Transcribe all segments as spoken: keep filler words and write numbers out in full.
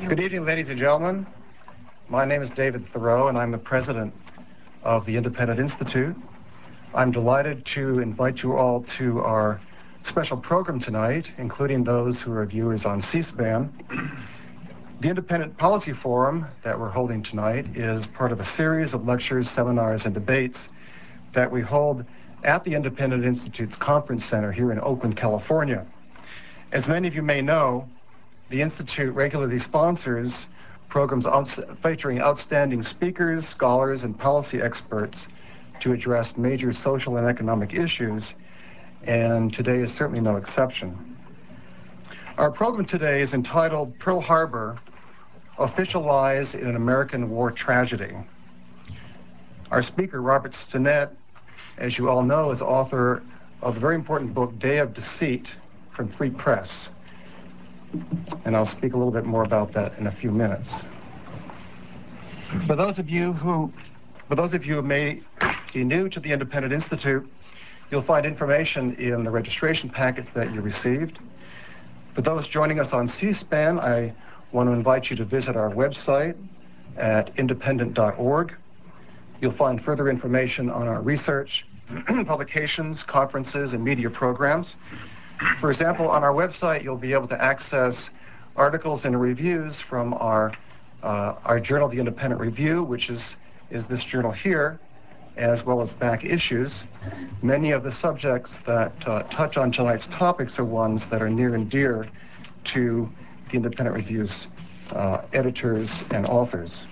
Good evening, ladies and gentlemen. My name is David Thoreau, and I'm the president of the Independent Institute. I'm delighted to invite you all to our special program tonight, including those who are viewers on C-SPAN. The Independent Policy Forum that we're holding tonight is part of a series of lectures, seminars, and debates that we hold at the Independent Institute's Conference Center here in Oakland, California. As many of you may know, the Institute regularly sponsors programs outs- featuring outstanding speakers, scholars, and policy experts to address major social and economic issues, and today is certainly no exception. Our program today is entitled Pearl Harbor, Official Lies in an American War Tragedy. Our speaker, Robert Stinnett, as you all know, is author of the very important book, Day of Deceit, from Free Press. And I'll speak a little bit more about that in a few minutes. For those of you who, for those of you who may be new to the Independent Institute, you'll find information in the registration packets that you received. For those joining us on C-SPAN, I want to invite you to visit our website at independent dot org. You'll find further information on our research, publications, conferences, and media programs. For example, on our website, you'll be able to access articles and reviews from our uh, our journal, The Independent Review, which is, is this journal here, as well as back issues. Many of the subjects that uh, touch on tonight's topics are ones that are near and dear to the Independent Review's uh, editors and authors.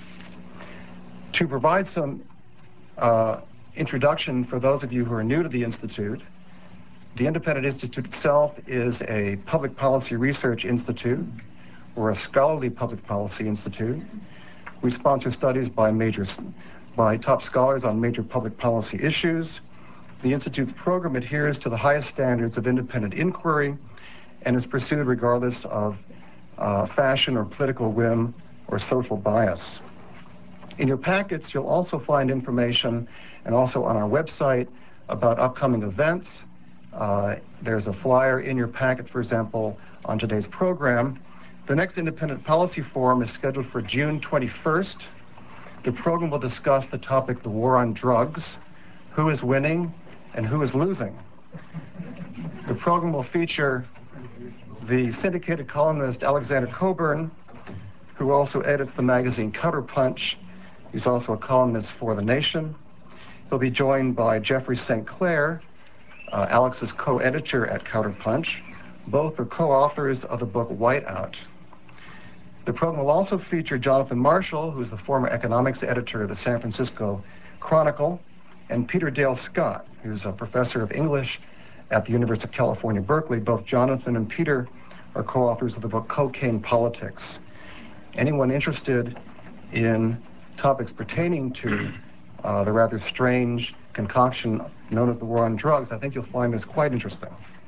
To provide some uh, introduction for those of you who are new to the Institute, the Independent Institute itself is a public policy research institute or a scholarly public policy institute. We sponsor studies by major, by top scholars on major public policy issues. The Institute's program adheres to the highest standards of independent inquiry and is pursued regardless of uh, fashion or political whim or social bias. In your packets, you'll also find information, and also on our website, about upcoming events. Uh, there's a flyer in your packet, for example, on today's program. The next Independent Policy Forum is scheduled for June twenty-first. The program will discuss the topic, the war on drugs, who is winning and who is losing. The program will feature the syndicated columnist Alexander Coburn, who also edits the magazine Counterpunch. He's also a columnist for The Nation. He'll be joined by Jeffrey Saint Clair, Uh, Alex's co-editor at Counterpunch. Both are co-authors of the book Whiteout. The program will also feature Jonathan Marshall, who's the former economics editor of the San Francisco Chronicle, and Peter Dale Scott, who's a professor of English at the University of California, Berkeley. Both Jonathan and Peter are co-authors of the book Cocaine Politics. Anyone interested in topics pertaining to uh, the rather strange concoction known as the war on drugs, I think you'll find this quite interesting.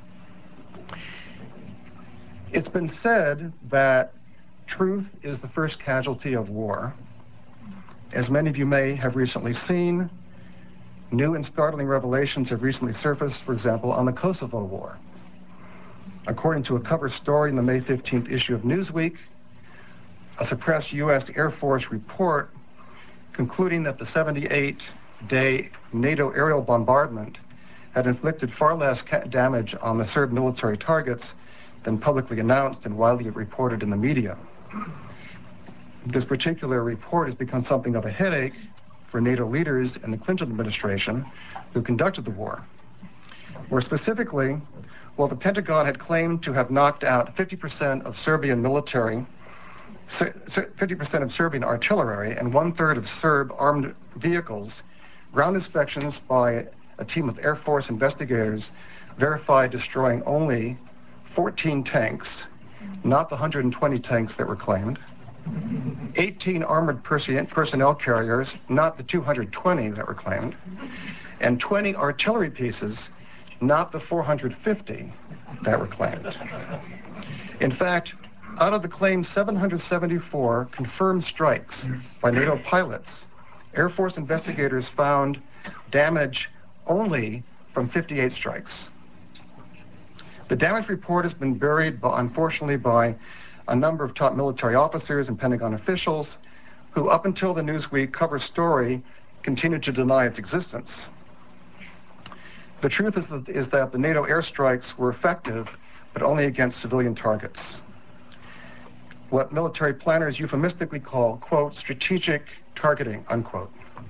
It's been said that truth is the first casualty of war. As many of you may have recently seen, new and startling revelations have recently surfaced, for example, on the Kosovo War. According to a cover story in the May fifteenth issue of Newsweek, a suppressed U S Air Force report concluding that the seventy-eight day NATO aerial bombardment had inflicted far less ca- damage on the Serb military targets than publicly announced and widely reported in the media. This particular report has become something of a headache for NATO leaders and the Clinton administration who conducted the war. More specifically, while the Pentagon had claimed to have knocked out fifty percent of Serbian military, fifty percent of Serbian artillery, and one-third of Serb armed vehicles, ground inspections by a team of Air Force investigators verified destroying only fourteen tanks, not the one hundred twenty tanks that were claimed, eighteen armored persi- personnel carriers, not the two hundred twenty that were claimed, and twenty artillery pieces, not the four hundred fifty that were claimed. In fact, out of the claimed seven hundred seventy-four confirmed strikes by NATO pilots, Air Force investigators found damage only from fifty-eight strikes. The damage report has been buried, unfortunately, by a number of top military officers and Pentagon officials who, up until the Newsweek cover story, continued to deny its existence. The truth is that, is that the NATO airstrikes were effective, but only against civilian targets. What military planners euphemistically call, quote, strategic targeting, unquote.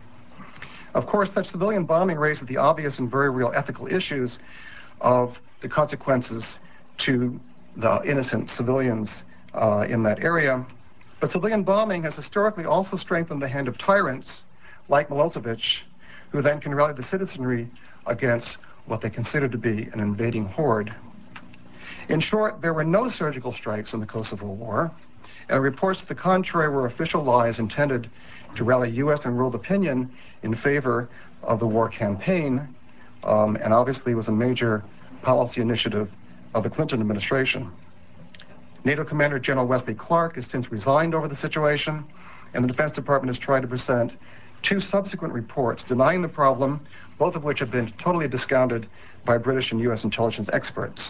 Of course, such civilian bombing raises the obvious and very real ethical issues of the consequences to the innocent civilians uh, in that area. But civilian bombing has historically also strengthened the hand of tyrants like Milosevic, who then can rally the citizenry against what they consider to be an invading horde. In short, there were no surgical strikes in the Kosovo War, and reports to the contrary were official lies intended to rally U S and world opinion in favor of the war campaign, um, and obviously was a major policy initiative of the Clinton administration. NATO Commander General Wesley Clark has since resigned over the situation, and the Defense Department has tried to present two subsequent reports denying the problem, both of which have been totally discounted by British and U S intelligence experts.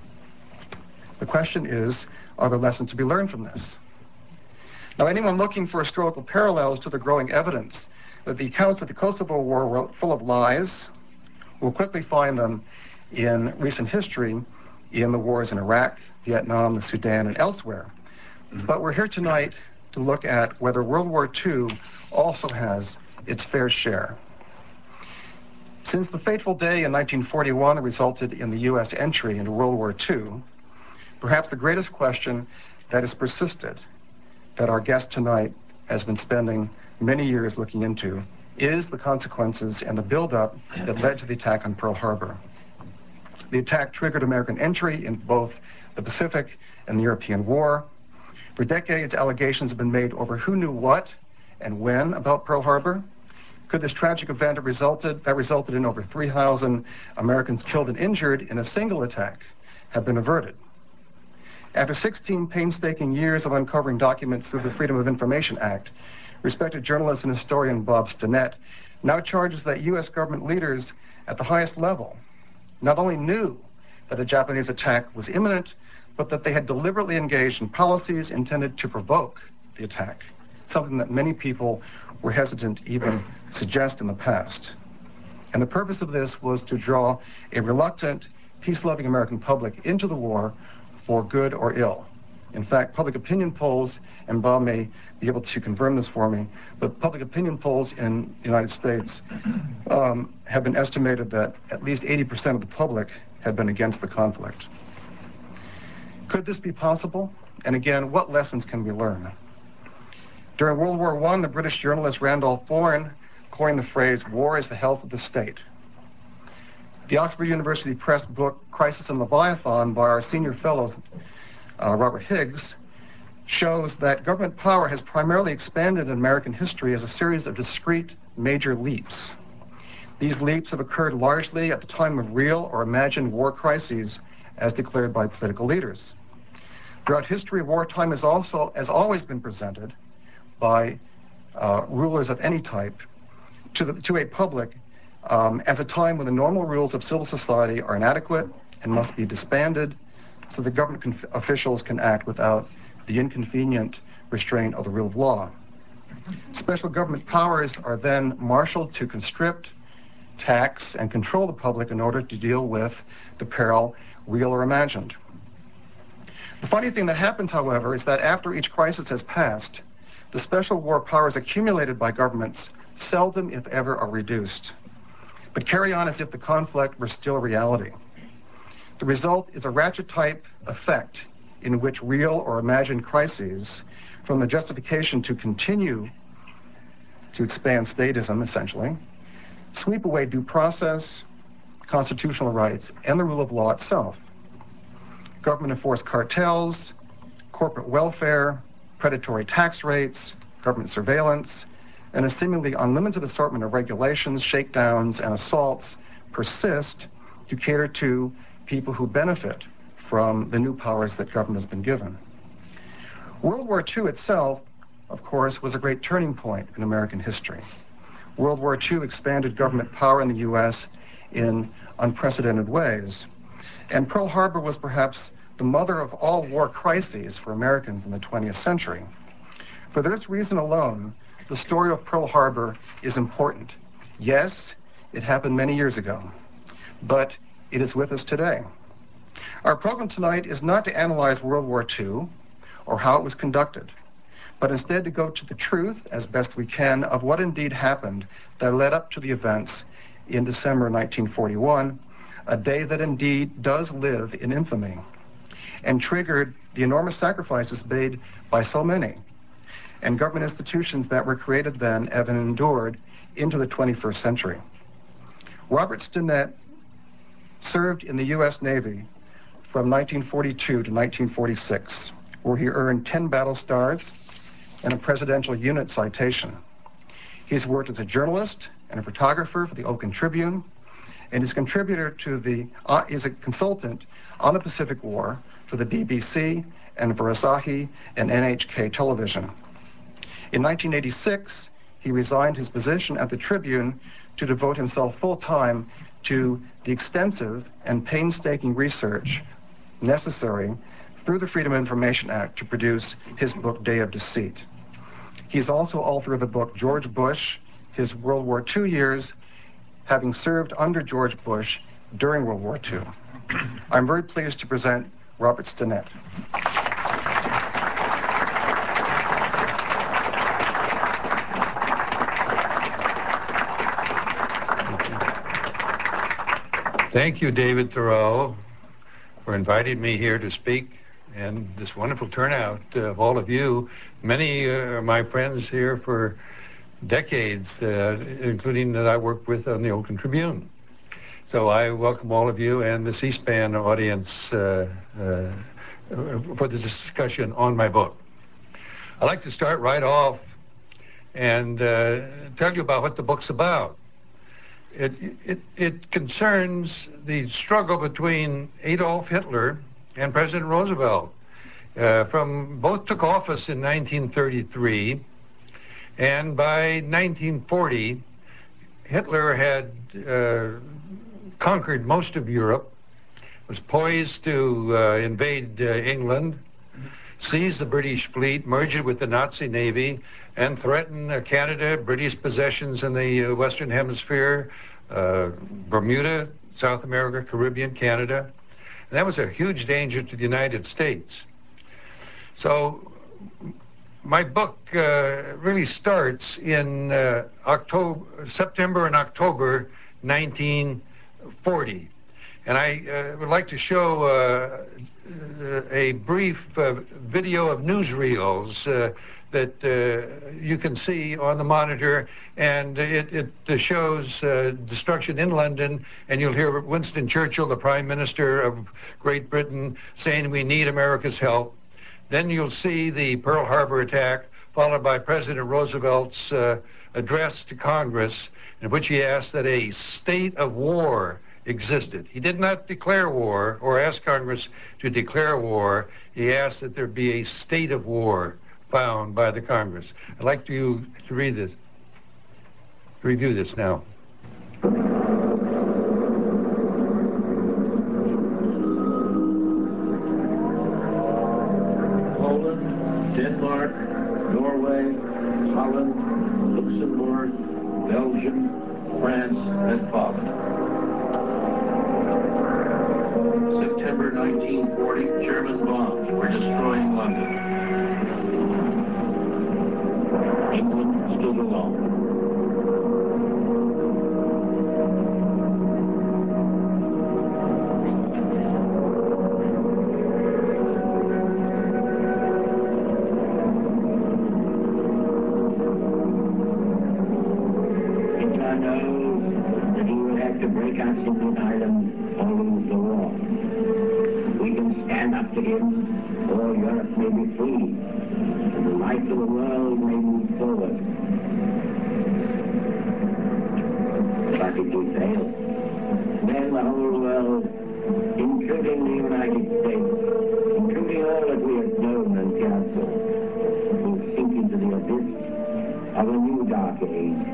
The question is, are there lessons to be learned from this? Now, anyone looking for historical parallels to the growing evidence that the accounts of the Kosovo War were full of lies will quickly find them in recent history in the wars in Iraq, Vietnam, the Sudan, and elsewhere. But we're here tonight to look at whether World War Two also has its fair share. Since the fateful day in nineteen forty-one that resulted in the U S entry into World War Two, perhaps the greatest question that has persisted, that our guest tonight has been spending many years looking into, is the consequences and the buildup that led to the attack on Pearl Harbor. The attack triggered American entry in both the Pacific and the European War. For decades, allegations have been made over who knew what and when about Pearl Harbor. Could this tragic event have resulted, that resulted in over three thousand Americans killed and injured in a single attack have been averted? After sixteen painstaking years of uncovering documents through the Freedom of Information Act, respected journalist and historian Bob Stinnett now charges that U S government leaders at the highest level not only knew that a Japanese attack was imminent, but that they had deliberately engaged in policies intended to provoke the attack, something that many people were hesitant to even suggest in the past. And the purpose of this was to draw a reluctant, peace-loving American public into the war for good or ill. In fact, public opinion polls, and Bob may be able to confirm this for me, but public opinion polls in the United States um, have been estimated that at least eighty percent of the public have been against the conflict. Could this be possible? And again, what lessons can we learn? During World War One, the British journalist Randolph Bourne coined the phrase, "War is the health of the state." The Oxford University Press book, Crisis and Leviathan, by our senior fellow, uh, Robert Higgs, shows that government power has primarily expanded in American history as a series of discrete major leaps. These leaps have occurred largely at the time of real or imagined war crises as declared by political leaders. Throughout history, wartime has also has always been presented by uh, rulers of any type to, the, to a public um, as a time when the normal rules of civil society are inadequate and must be disbanded so that government conf- officials can act without the inconvenient restraint of the rule of law. Special government powers are then marshaled to conscript, tax, and control the public in order to deal with the peril, real or imagined. The funny thing that happens, however, is that after each crisis has passed, the special war powers accumulated by governments seldom, if ever, are reduced, but carry on as if the conflict were still a reality. The result is a ratchet-type effect in which real or imagined crises, from the justification to continue to expand statism, essentially, sweep away due process, constitutional rights, and the rule of law itself. Government-enforced cartels, corporate welfare, predatory tax rates, government surveillance, and a seemingly unlimited assortment of regulations, shakedowns, and assaults persist to cater to people who benefit from the new powers that government has been given. World War Two itself, of course, was a great turning point in American history. World War Two expanded government power in the U S in unprecedented ways, and Pearl Harbor was perhaps the mother of all war crises for Americans in the twentieth century. For this reason alone, the story of Pearl Harbor is important. Yes, it happened many years ago, but it is with us today. Our program tonight is not to analyze World War Two or how it was conducted, but instead to go to the truth, as best we can, of what indeed happened that led up to the events in December nineteen forty-one, a day that indeed does live in infamy, and triggered the enormous sacrifices made by so many, and government institutions that were created then have endured into the twenty-first century. Robert Stinnett served in the U S Navy from nineteen forty-two to nineteen forty-six, where he earned ten battle stars and a Presidential Unit Citation. He's worked as a journalist and a photographer for the Oakland Tribune, and is contributor to the, uh, is a consultant on the Pacific War for the B B C and for Asahi and N H K Television. In nineteen eighty-six, he resigned his position at the Tribune to devote himself full-time to the extensive and painstaking research necessary through the Freedom of Information Act to produce his book, Day of Deceit. He's also author of the book, George Bush, His World War Two Years, having served under George Bush during World War Two. I'm very pleased to present Robert Stinnett. Thank you, David Thoreau, for inviting me here to speak, and this wonderful turnout of all of you. Many uh, are my friends here for decades, uh, including that I worked with on the Oakland Tribune. So I welcome all of you and the C-SPAN audience uh, uh, for the discussion on my book. I'd like to start right off and uh, tell you about what the book's about. It, it, it concerns the struggle between Adolf Hitler and President Roosevelt. Uh, from both took office in nineteen thirty-three, and by nineteen forty, Hitler had uh, conquered most of Europe, was poised to uh, invade uh, England, seize the British fleet, merge it with the Nazi Navy, and threaten uh, Canada, British possessions in the uh, Western Hemisphere, uh, Bermuda, South America, Caribbean, Canada. And that was a huge danger to the United States. So my book uh, really starts in uh, October, September and October nineteen forty. And I uh, would like to show uh, a brief uh, video of newsreels uh, that uh, you can see on the monitor, and it, it shows uh, destruction in London, and you'll hear Winston Churchill, the Prime Minister of Great Britain, saying we need America's help. Then you'll see the Pearl Harbor attack, followed by President Roosevelt's uh, address to Congress, in which he asked that a state of war existed. He did not declare war or ask Congress to declare war. He asked that there be a state of war found by the Congress. I'd like you to read this, to review this now. Poland, Denmark, Norway, Holland, Luxembourg, Belgium, France, and Holland. September nineteen forty, German bombs were destroying London. England stood alone. Hitler knows that he will have to break us in this island or lose the war. We can stand up to him, or Europe may be free, and the life of the world may move forward. But if we fail, then the whole world, including the United States, including all that we have known and cared for, will sink into the abyss of a new dark age.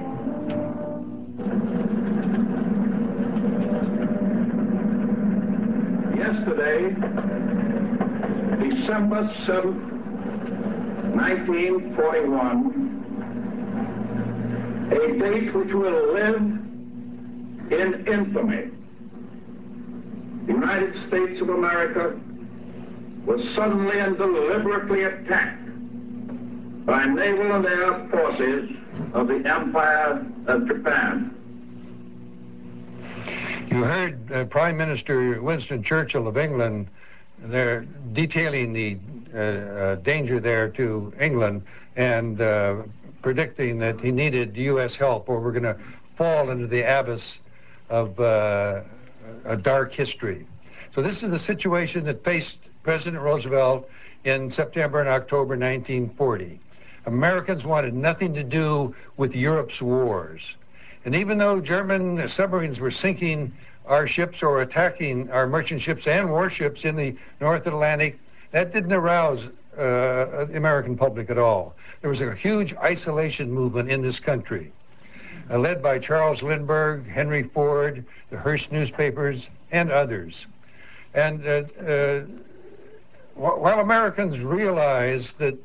Yesterday, December seventh, nineteen forty-one, a date which will live in infamy. The United States of America was suddenly and deliberately attacked by naval and air forces of the Empire of Japan. You heard uh, Prime Minister Winston Churchill of England there detailing the uh, uh, danger there to England and uh, predicting that he needed U S help or we're going to fall into the abyss of uh, a dark history. So this is the situation that faced President Roosevelt in September and October nineteen forty. Americans wanted nothing to do with Europe's wars. And even though German submarines were sinking our ships or attacking our merchant ships and warships in the North Atlantic, that didn't arouse uh, the American public at all. There was a huge isolation movement in this country, uh, led by Charles Lindbergh, Henry Ford, the Hearst newspapers, and others. And uh, uh, wh while Americans realized that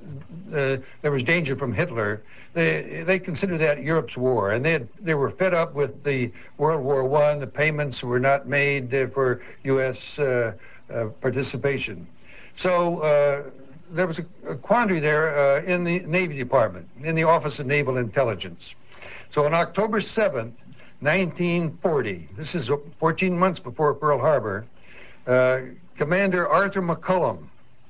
uh, there was danger from Hitler, they they considered that Europe's war, and they had, they were fed up with the World War One. The payments were not made uh, for U S uh, uh, participation. So uh, there was a, a quandary there uh, in the Navy Department, in the Office of Naval Intelligence. So on October seventh, nineteen forty, this is fourteen months before Pearl Harbor, uh, Commander Arthur McCullum,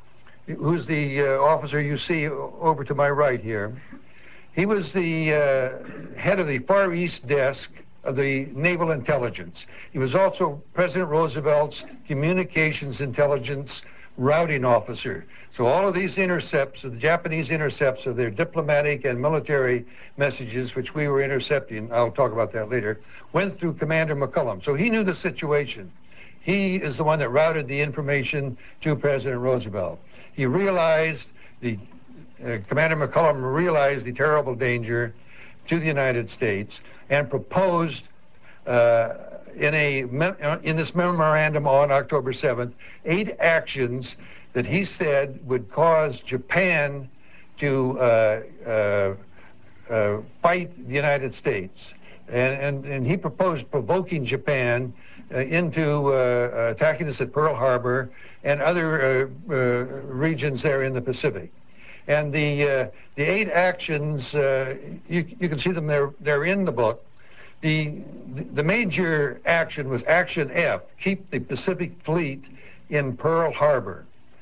who's the uh, officer you see over to my right here, he was the uh, head of the Far East desk of the Naval Intelligence. He was also President Roosevelt's communications intelligence routing officer. So all of these intercepts, the Japanese intercepts of their diplomatic and military messages, which we were intercepting, I'll talk about that later, went through Commander McCullum. So he knew the situation. He is the one that routed the information to President Roosevelt. He realized, the uh, Commander McCullum realized the terrible danger to the United States and proposed uh, in a in this memorandum on October seventh, eight actions that he said would cause Japan to uh, uh, uh, fight the United States. And, and, and he proposed provoking Japan uh, into uh, attacking us at Pearl Harbor and other uh, uh, regions there in the Pacific. And the, uh, the eight actions, uh, you, you can see them there, they're in the book. The, the major action was Action F, keep the Pacific Fleet in Pearl Harbor.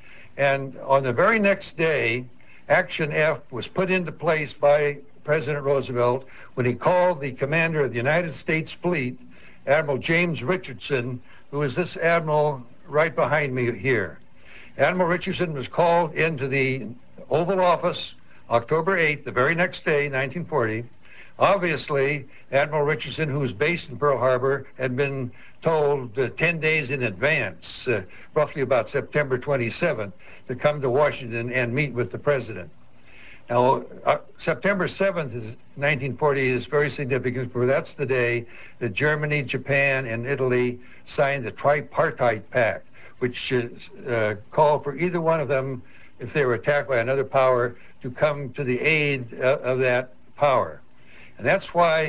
And on the very next day, Action F was put into place by President Roosevelt when he called the commander of the United States Fleet, Admiral James Richardson, who is this admiral right behind me here. Admiral Richardson was called into the Oval Office October eighth, the very next day, nineteen forty. Obviously, Admiral Richardson, who was based in Pearl Harbor, had been told uh, ten days in advance, uh, roughly about September twenty-seventh, to come to Washington and meet with the president. Now, uh, September seventh, is, nineteen forty, is very significant, for that's the day that Germany, Japan, and Italy signed the Tripartite Pact, which uh, called for either one of them, if they were attacked by another power, to come to the aid uh, of that power. And that's why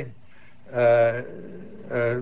uh, uh,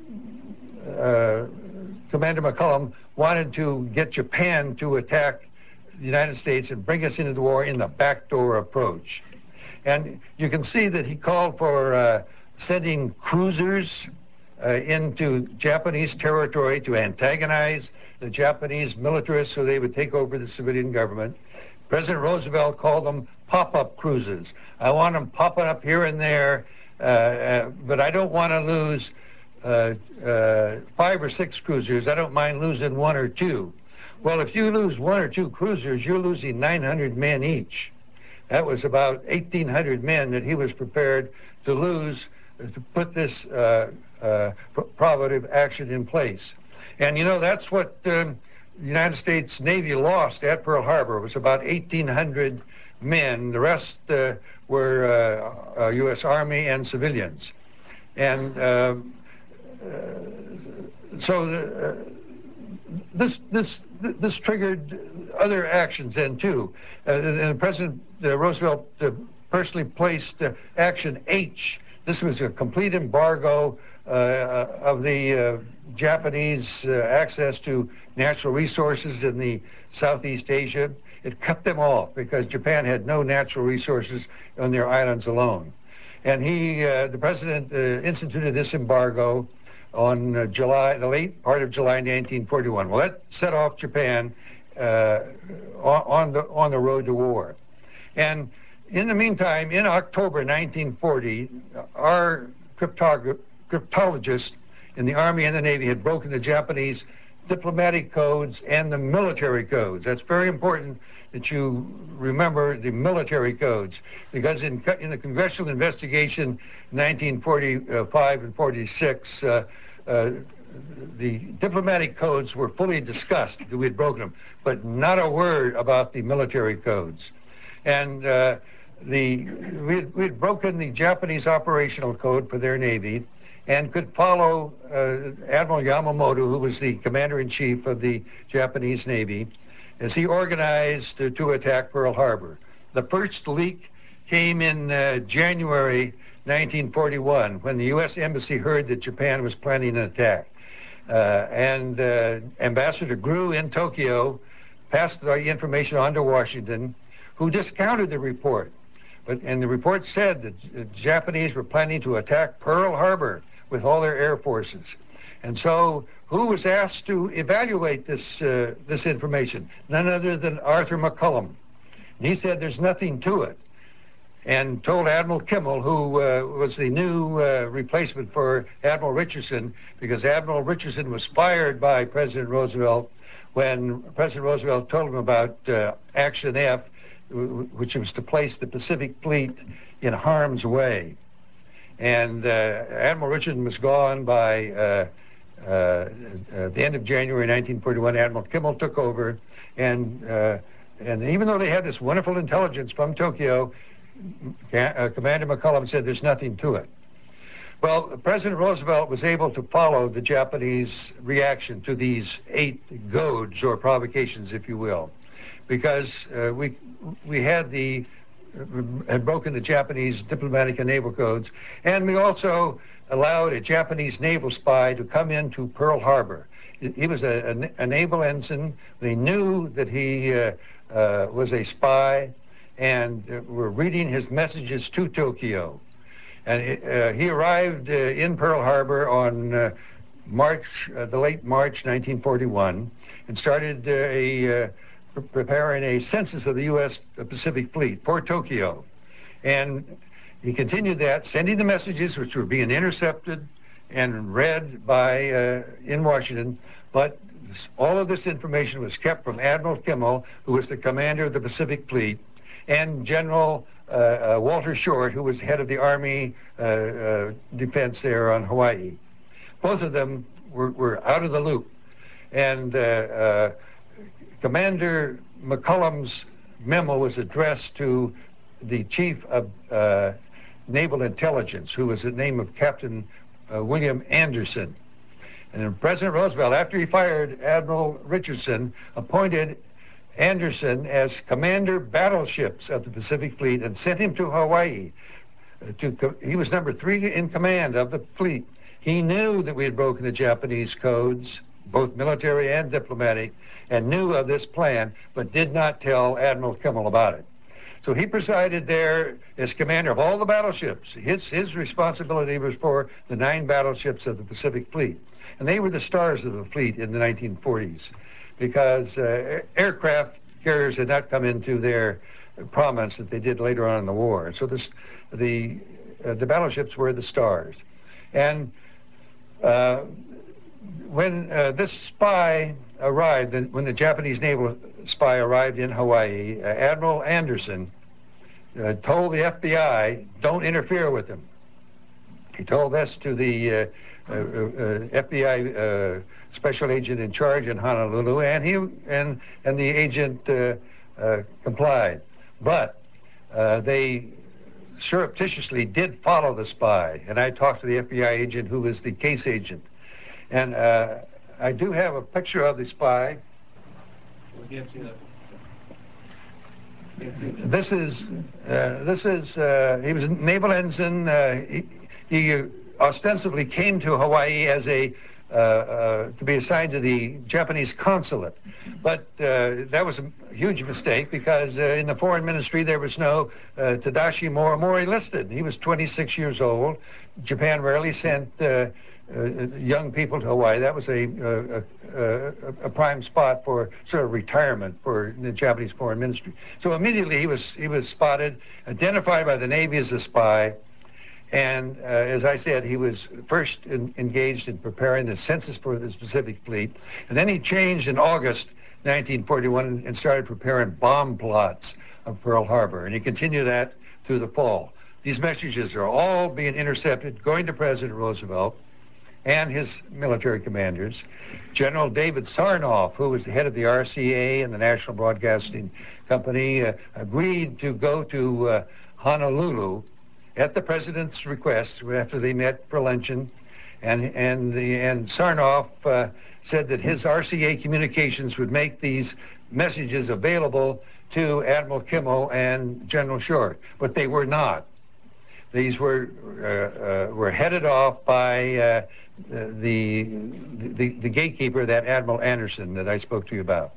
uh, Commander McCullum wanted to get Japan to attack the United States and bring us into the war in the backdoor approach. And you can see that he called for uh, sending cruisers uh, into Japanese territory to antagonize the Japanese militarists so they would take over the civilian government. President Roosevelt called them pop-up cruises. I want them popping up here and there, uh, uh, but I don't want to lose uh, uh, five or six cruisers. I don't mind losing one or two. Well, if you lose one or two cruisers, you're losing nine hundred men each. That was about eighteen hundred men that he was prepared to lose to put this uh, uh, provocative action in place. And, you know, that's what um, the United States Navy lost at Pearl Harbor. It was about eighteen hundred men. The rest uh, were uh, uh, U S Army and civilians. And uh, uh, so the, uh, this this this triggered other actions then too. Uh, and President uh, Roosevelt uh, personally placed uh, Action H. This was a complete embargo uh, of the uh, Japanese uh, access to natural resources in the Southeast Asia. It cut them off because Japan had no natural resources on their islands alone. And he, uh, the president, uh, instituted this embargo on uh, July, the late part of July nineteen forty-one. Well, that set off Japan uh, on, on the on the road to war. And in the meantime, in October nineteen forty, our cryptog- cryptologists in the Army and the Navy had broken the Japanese diplomatic codes and the military codes. That's very important that you remember the military codes, because in, in the congressional investigation nineteen forty-five and forty-six, uh, uh, the diplomatic codes were fully discussed, that we had broken them, but not a word about the military codes. And uh, the we had, we had broken the Japanese operational code for their Navy, and could follow uh, Admiral Yamamoto, who was the commander-in-chief of the Japanese Navy, as he organized uh, to attack Pearl Harbor. The first leak came in uh, January nineteen forty-one, when the U S Embassy heard that Japan was planning an attack. Uh, and uh, Ambassador Grew in Tokyo passed the information on to Washington, who discounted the report. But, and the report said that the Japanese were planning to attack Pearl Harbor with all their air forces. And so who was asked to evaluate this uh, this information? None other than Arthur McCullum. And he said there's nothing to it, and told Admiral Kimmel, who uh, was the new uh, replacement for Admiral Richardson, because Admiral Richardson was fired by President Roosevelt when President Roosevelt told him about uh, Action F, which was to place the Pacific Fleet in harm's way. And uh, Admiral Richardson was gone by uh, uh, uh, the end of January nineteen forty-one. Admiral Kimmel took over, and uh, and even though they had this wonderful intelligence from Tokyo, uh, Commander McCullum said there's nothing to it. Well, President Roosevelt was able to follow the Japanese reaction to these eight goads, or provocations, if you will, because uh, we we had the had broken the Japanese diplomatic and naval codes, and we also allowed a Japanese naval spy to come into Pearl Harbor. He was a, a, a naval ensign. They knew that he uh, uh, was a spy, and uh, were reading his messages to Tokyo. And uh, he arrived uh, in Pearl Harbor on uh, March, uh, the late March nineteen forty-one, and started uh, a uh, preparing a census of the U S Pacific Fleet for Tokyo. And he continued that, sending the messages which were being intercepted and read by uh, in Washington, but this, all of this information was kept from Admiral Kimmel, who was the commander of the Pacific Fleet, and General uh, uh, Walter Short, who was head of the Army uh, uh, defense there on Hawaii. Both of them were, were out of the loop. And uh, uh, Commander McCullum's memo was addressed to the chief of uh, naval intelligence, who was the name of Captain uh, William Anderson. And then President Roosevelt, after he fired Admiral Richardson, appointed Anderson as commander battleships of the Pacific Fleet and sent him to Hawaii. Uh, to, he was number three in command of the fleet. He knew that we had broken the Japanese codes, both military and diplomatic, and knew of this plan, but did not tell Admiral Kimmel about it. So he presided there as commander of all the battleships. His, his responsibility was for the nine battleships of the Pacific Fleet. And they were the stars of the fleet in the nineteen forties, because uh, aircraft carriers had not come into their prominence that they did later on in the war. So this, the, uh, the battleships were the stars. And uh, when uh, this spy arrived, when the Japanese naval spy arrived in Hawaii, uh, Admiral Anderson uh, told the F B I, don't interfere with him. He told this to the uh, uh, uh, F B I uh, special agent in charge in Honolulu, and he and and the agent uh, uh, complied. But uh, they surreptitiously did follow the spy, and I talked to the F B I agent who was the case agent. And uh, I do have a picture of the spy. This is, uh, this is, uh, he was a naval ensign. Uh, he, he ostensibly came to Hawaii as a, uh, uh, to be assigned to the Japanese consulate. But uh, that was a huge mistake because uh, in the foreign ministry there was no uh, Tadashi Morimori listed. He was twenty-six years old. Japan rarely sent uh, uh, young people to Hawaii. That was a, a, a, a prime spot for sort of retirement for the Japanese foreign ministry. So immediately he was he was spotted, identified by the Navy as a spy. And uh, as I said, he was first in, engaged in preparing the census for the Pacific Fleet. And then he changed in August nineteen forty-one and started preparing bomb plots of Pearl Harbor. And he continued that through the fall. These messages are all being intercepted, going to President Roosevelt and his military commanders. General David Sarnoff, who was the head of the R C A and the National Broadcasting Company, uh, agreed to go to uh, Honolulu at the president's request after they met for luncheon, and and the and Sarnoff uh, said that his R C A communications would make these messages available to Admiral Kimmel and General Short, but they were not. These were uh, uh, were headed off by uh, the, the the gatekeeper, that Admiral Anderson that I spoke to you about.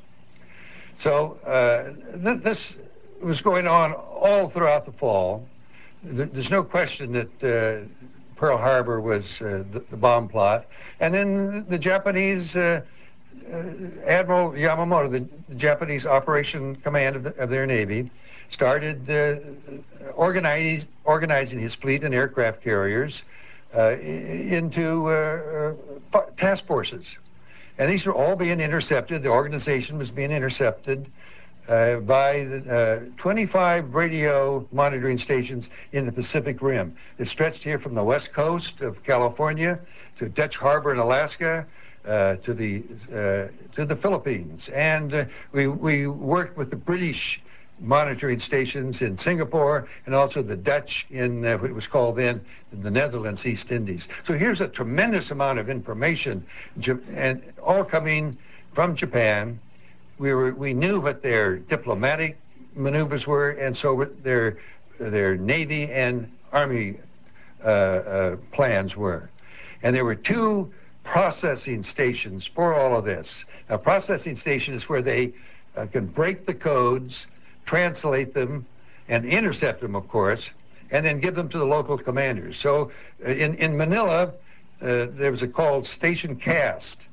So uh, th this was going on all throughout the fall. There's no question that uh, Pearl Harbor was uh, the, the bomb plot. And then the Japanese, uh, uh, Admiral Yamamoto, the, the Japanese Operation Command of, the, of their Navy, started uh, organize, organizing his fleet and aircraft carriers uh, into uh, uh, task forces. And these were all being intercepted. The organization was being intercepted Uh, by the, uh, twenty-five radio monitoring stations in the Pacific Rim. It stretched here from the west coast of California to Dutch Harbor in Alaska, uh, to the uh, to the Philippines, and uh, we we worked with the British monitoring stations in Singapore and also the Dutch in uh, what it was called then the Netherlands East Indies. So here's a tremendous amount of information, and all coming from Japan. We were we knew what their diplomatic maneuvers were, and so their their Navy and Army uh, uh, plans were. And there were two processing stations for all of this. A processing station is where they uh, can break the codes, translate them, and intercept them, of course, and then give them to the local commanders. So uh, in in Manila, uh, there was a called Station Cast.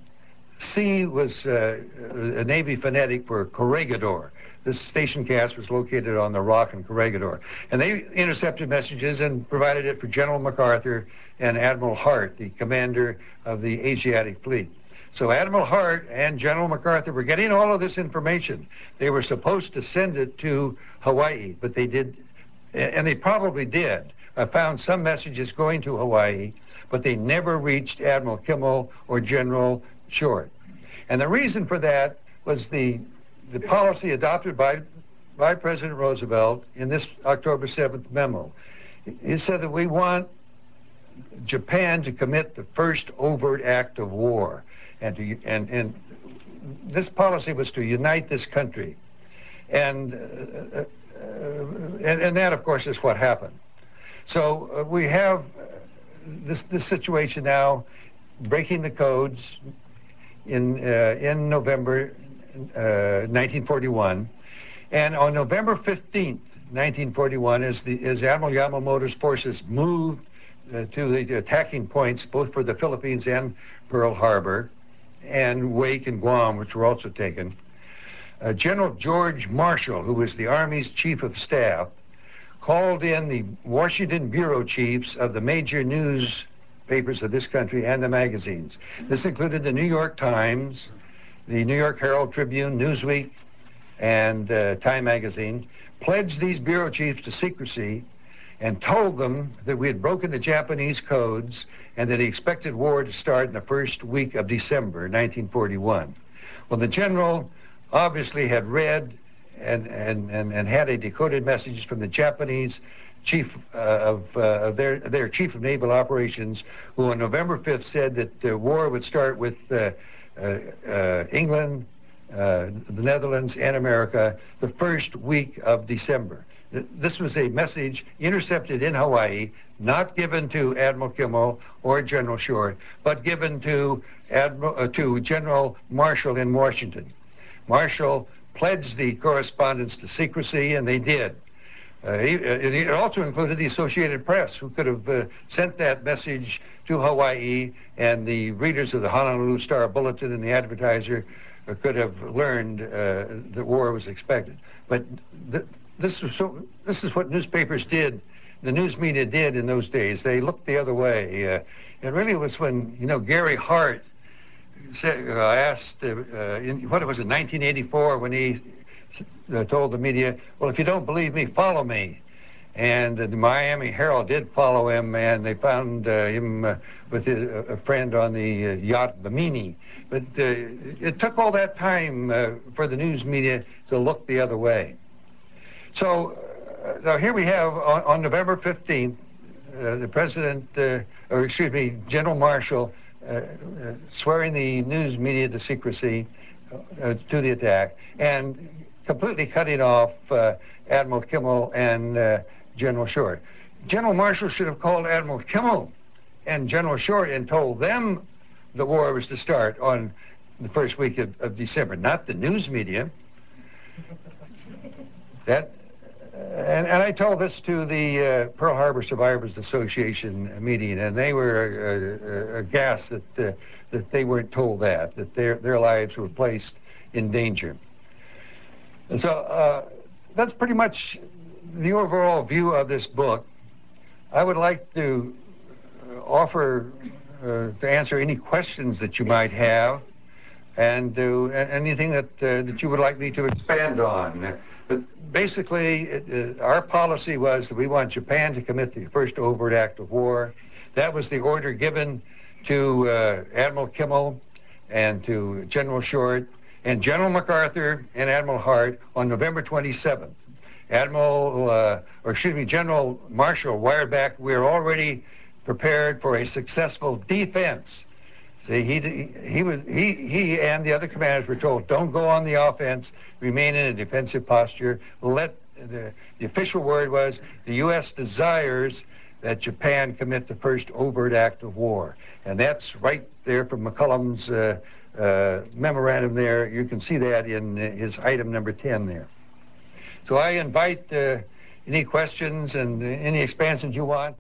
C was uh, a Navy phonetic for Corregidor. This station cast was located on the rock in Corregidor. And they intercepted messages and provided it for General MacArthur and Admiral Hart, the commander of the Asiatic Fleet. So Admiral Hart and General MacArthur were getting all of this information. They were supposed to send it to Hawaii, but they did, and they probably did. I found some messages going to Hawaii, but they never reached Admiral Kimmel or General Short. And the reason for that was the the policy adopted by by President Roosevelt in this October seventh memo. He said that we want Japan to commit the first overt act of war, and to and and this policy was to unite this country, and uh, uh, and, and that of course is what happened. So uh, we have this this situation now, breaking the codes in uh, in November uh, nineteen forty-one, and on November fifteenth, nineteen forty-one, as the as Admiral Yamamoto's forces moved uh, to the attacking points, both for the Philippines and Pearl Harbor, and Wake and Guam, which were also taken, uh, General George Marshall, who was the Army's chief of staff, called in the Washington bureau chiefs of the major news papers of this country and the magazines. This included the New York Times, the New York Herald Tribune, Newsweek, and uh, Time magazine, pledged these bureau chiefs to secrecy and told them that we had broken the Japanese codes and that he expected war to start in the first week of December nineteen forty-one. Well, the general obviously had read and, and, and, and had a decoded message from the Japanese chief uh, of uh, their their chief of naval operations, who on November fifth said that uh, war would start with uh, uh, uh, England, uh, the Netherlands, and America the first week of December. This was a message intercepted in Hawaii, not given to Admiral Kimmel or General Short, but given to Admiral, uh, to General Marshall in Washington. Marshall pledged the correspondence to secrecy, and they did. Uh, he, uh, it also included the Associated Press, who could have uh, sent that message to Hawaii, and the readers of the Honolulu Star Bulletin and the Advertiser uh, could have learned uh, that war was expected. But th this, was so, this is what newspapers did, the news media did in those days. They looked the other way. Uh, it really was when, you know, Gary Hart said, uh, asked, uh, uh, in, what it was in nineteen eighty-four, when he uh, told the media, well, if you don't believe me, follow me. And uh, the Miami Herald did follow him, and they found uh, him uh, with his, uh, a friend on the uh, yacht Bimini. But uh, it took all that time uh, for the news media to look the other way. So uh, now here we have, on, on November fifteenth, uh, the president, uh, or excuse me, General Marshall, uh, uh, swearing the news media to secrecy uh, to the attack, and completely cutting off uh, Admiral Kimmel and uh, General Short. General Marshall should have called Admiral Kimmel and General Short and told them the war was to start on the first week of, of December, not the news media. That, and, and I told this to the uh, Pearl Harbor Survivors Association meeting, and they were uh, uh, aghast that, uh, that they weren't told that, that their, their lives were placed in danger. And so uh, that's pretty much the overall view of this book. I would like to offer uh, to answer any questions that you might have, and to and anything that uh, that you would like me to expand on. But basically, it, uh, our policy was that we want Japan to commit the first overt act of war. That was the order given to uh, Admiral Kimmel and to General Short and General MacArthur and Admiral Hart on November twenty-seventh. Admiral, uh, or excuse me, General Marshall wired back, we're already prepared for a successful defense. See, he, he, was, he, he and the other commanders were told, don't go on the offense, remain in a defensive posture. Let, the, the official word was, the U S desires that Japan commit the first overt act of war. And that's right there from McCullum's uh, uh, memorandum there. You can see that in his item number ten there. So I invite uh, any questions and any expansions you want.